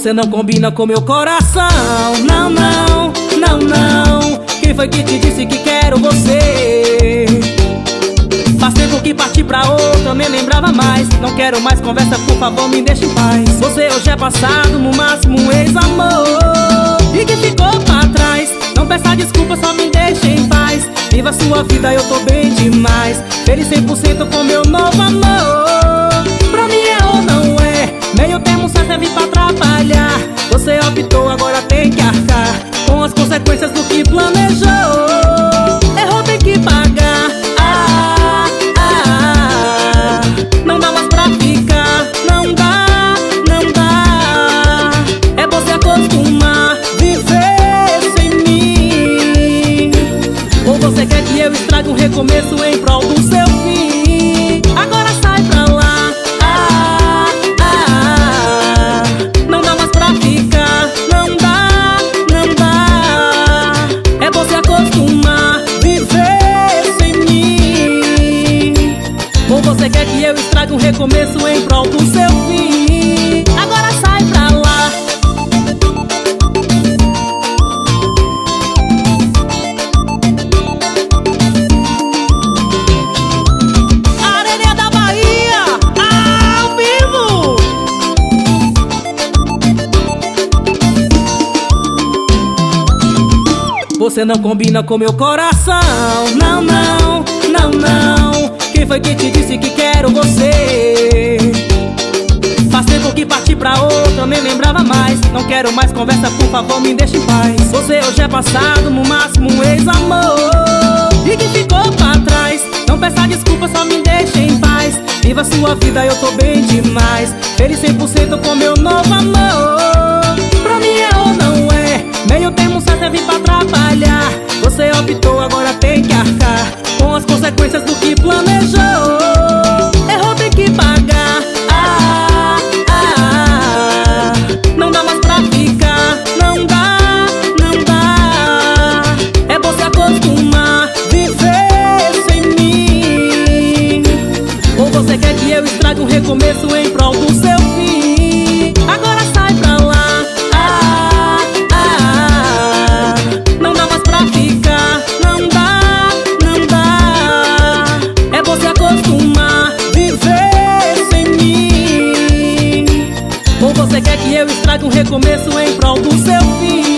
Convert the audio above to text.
Você não combina com meu coração. Não, não, não, não. Quem foi que te disse que quero você? Faz tempo que parti pra outra, nem lembrava mais. Não quero mais conversa, por favor, me deixe em paz. Você hoje é passado, no máximo um ex-amor, e que ficou pra trás. Não peça desculpa, só me deixe em paz. Viva sua vida, eu tô bem demais. Feliz 100% com meu novo amor. Pra mim é ou não é, meio termo só serve pra atrapalhar. Você optou, agora tem que arcar com as consequências do que planejou. Errou, tem que pagar. Não dá mais pra ficar. Não dá, não dá. É você acostumar viver sem mim. Ou você quer que eu estrague um recomeço em prol do seu fim? Agora sai pra lá. Não dá mais pra ficar. Não dá, não dá. É você acostumar viver sem mim. Ou você quer que eu estrague um recomeço em prol do seu fim? Agora sai pra lá. Areia da Bahia, ao vivo. Você não combina com meu coração. Não, não, não, não. Quem foi que te disse que quero você? Faz tempo que parti pra outra, nem lembrava mais. Não quero mais conversa, por favor, me deixe em paz. Você hoje é passado, no máximo um ex-amor, e que ficou pra trás. Não peça desculpa, só me deixe em paz. Viva sua vida, eu tô bem demais. Feliz 100% com meu novo amor. Pra mim é ou não é, meio termo só serve pra atrapalhar. Você optou, agora tem que arcar com as consequências do que planejou. Errou, tem que pagar. Não dá mais pra ficar. Não dá, não dá. É você acostumar viver sem mim. Ou você quer que eu estrague um recomeço em prol do seu fim? Agora sai pra lá. Não dá mais pra ficar. Não dá, não dá. É você acostumar viver sem mim. Ou você quer que eu estrague um recomeço em prol do seu fim?